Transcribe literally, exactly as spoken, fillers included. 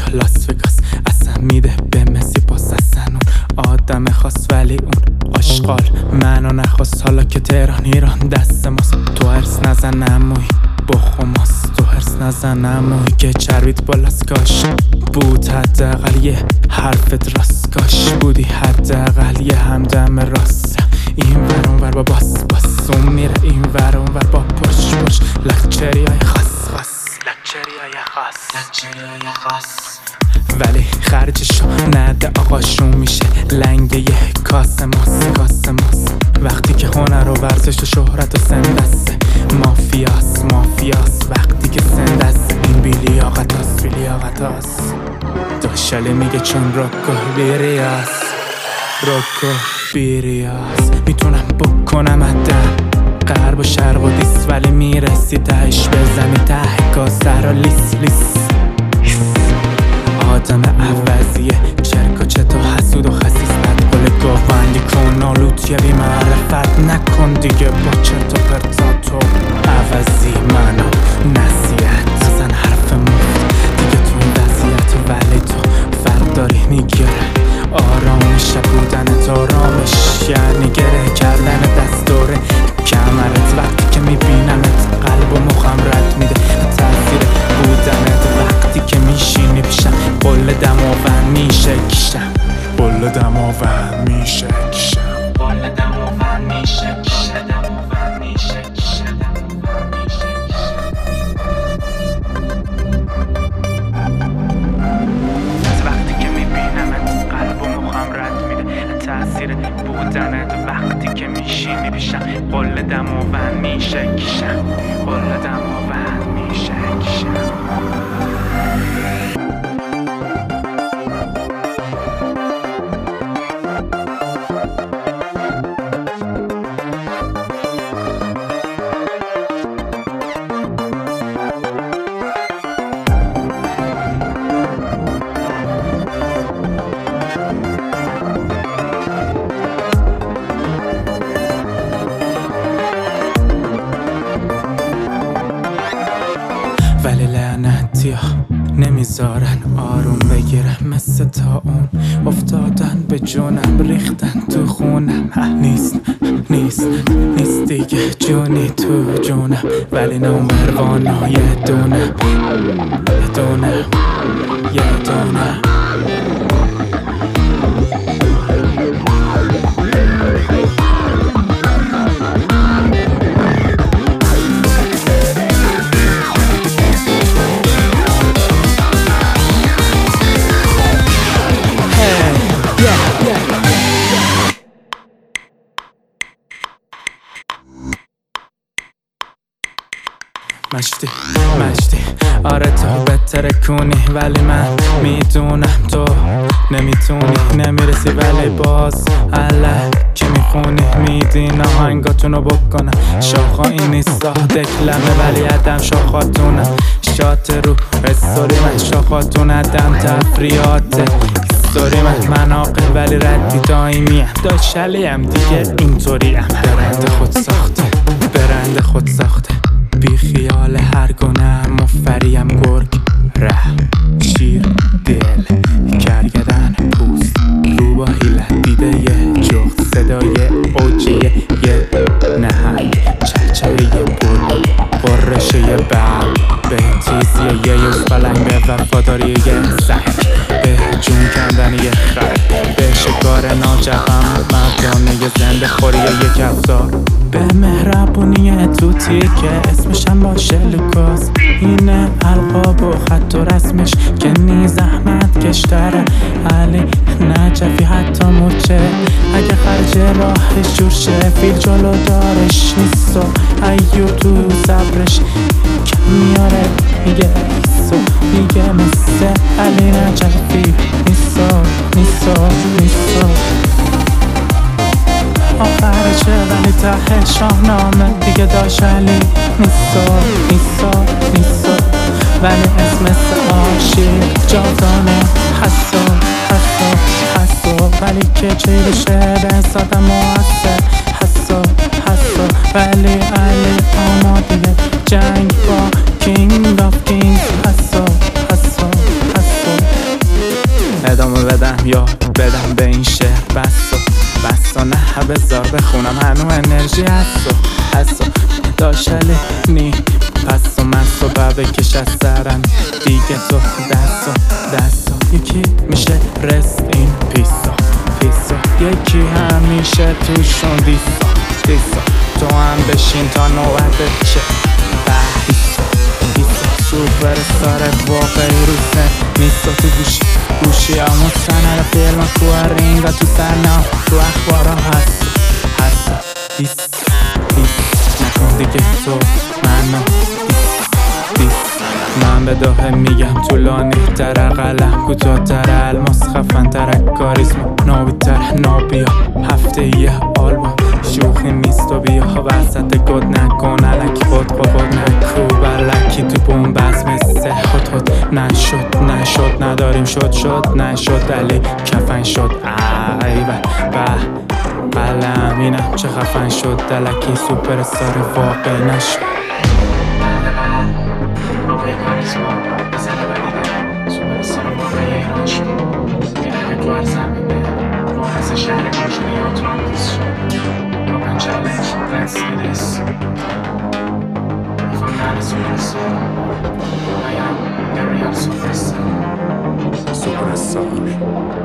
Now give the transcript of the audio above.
لاس وگاس اصلا میده به مسی پاس اصلا اون آدم خاص ولی اون آشغال منو نخواست حالا که تهران ایران دست ماست تو هرس نزن عموی بخوماست تو هرس نزن عموی که چربیت بالاست کاش بود حداقل یه حرفت راست کاش بودی حداقل یه همدم راست این ور اون ور با باس باس اون میره این ور اون ور با پرش پرش لکچری های خاص خاص لکچری های خاص لکچری های خاص ولی خرجشو نده آقاشون میشه لنگ یه کاسه ماس کاسه ماس وقتی که هنر و ورزش و شهرت و سندسته مافیاس مافیاس وقتی که سندست این بیلیاقتاس بیلیاقتاس داشاله میگه چون روکو بیریاس روکو بیریاس میتونم بکنم ادم غرب و شرق و دیس ولی میرسی تهش بزنی ته کاسه رو لیس لیس آدم عوضیه چرک و چت و حسود و خسیس بد قل گاوندی کن آلوت یه بی معرفت نکن دیگه با چرت و پرتاتو عوضی منو نصیحت نزن حرف مفت دیگه تو این وضعیت ولی تو فرق داری میگیره آرامش بودنت آرامش یعنی گره کردن دستوره کمرت وقتی که میبینمت قلب و مخم رد میده تاثیر بودنت وقتی که میشینی پیشم قل دماوند میشه کشم قل دماوند میشه کشم قل دماوند میشه کشم دماوند میشه کشم دماوند میشه کشم وقتی که میبینمت قلب و مخم رد میده تاثیر بودنت وقتی که میشینی پیشم قل دماوند میشه کشم قل دماوند میشه کشم ولی لعنتی ها نمیذارن آروم بگیرم مثل تا اون افتادن به جونم ریختن تو خونم نیست نیست نیست دیگه جونی تو جونم ولی نمبر وانا یه دونم یه دونم یه دونم مشتی مشتی آره تو بهتره کنی ولی من میدونم تو نمیتونی نمیرسی ولی باز علا که میخونی میدین آهنگاتونو بکنم شاخا این نیست ساده کلمه ولی عدم شاخاتونم شات رو استوری من شاخاتون عدم تفریاته استوری من مناقل ولی ردی دایمی هم داشلی هم دیگه اینطوری هم برند خود ساخته برند خود ساخته بی خیال هر گونه مفریم گرگ ره شیر دل کرگدن پوست رو با حیلت دیده یه جغد صدای اوجیه یه نهنگ چهچهه یه بول قرشه یه بل به تیزیه یه یوز پلنگ به وفاداری یه سنگ به جون کندن یه خر به شکار ناجقم مردانه یه زنده خوری یه کفتار به مهربونی توتی که اسمشم باشه لوکاس اینه القاب و خط و رسمش که نی زحمت کشتره علی نجفی حتی موچه اگه خرج راهش جور شه فیل جلو دارش نیست و ایو تو صبرش کم میاره میگه ایسو میگه مثل علی نجفی نیسا نیسا نیسا آخرشه ولی ته شاهنامه دیگه داشت علی نیسا نیسا نیسا ولی اسم عاشق جاودانه حسا حسا حسا ولی که چی بشه به حساب موثر حسا حسا ولی علی آماده جنگ با کینگ آف کینگ حسا حسا حسا بدم یا بدم به این شهر بسا بسا نه بذار بخونم هنو انرژی هستو هستو داشلی نی پسو مسو با بکش از سرم دیگه تو دستو دستو یکی میشه رست این پیسا پیسا یکی همیشه توشون دیسا دیسا تو هم بشین تا نوبت چه بحیسا دیسا سوپر استاره واقعی روسه نیستا تو گوشی گوشی همون سنه فیلم تو رینگا تو سرنام تو اخبارا هست هست دیس دیس نکن دیگه تو منو دیس دیس من به داخل میگم طولانی تر قلم کوتاه تر الماس خفن تر کاریسما نابی تر نابیا هفته یه آلبوم شوخی نیست و بیا وسط گد نکن علکی خود خود خود نکو بلکی تو بوم بس مثل خود خود نشد نشد نداریم شد شد نشد علی کفن شد ای به به قلم اینم چه خفن شد دلکی سوپر استار واقعی نشد Let's do this. If I'm not a superstar, I am a real superstar. Superstar